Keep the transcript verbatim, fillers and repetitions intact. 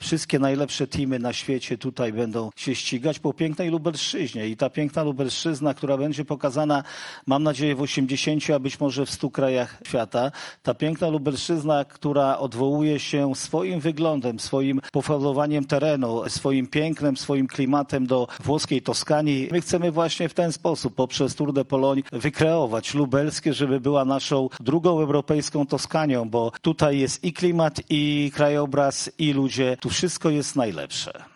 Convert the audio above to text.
wszystkie najlepsze teamy na świecie tutaj będą się ścigać po pięknej Lubelszczyźnie. I ta piękna Lubelszczyzna, która będzie pokazana, mam nadzieję, w osiemdziesięciu, a być może w stu krajach świata. Ta piękna Lubelszczyzna, która odwołuje się swoim wyglądem, swoim pofalowaniem terenu, swoim pięknem, swoim klimatem do włoskiej Toskanii. My chcemy właśnie w ten sposób poprzez Tour de Pologne wykreować lubelskie, żeby była naszą drugą europejską Toskanią, bo tutaj jest i klimat, i krajobraz, i ludzie. Tu wszystko jest najlepsze.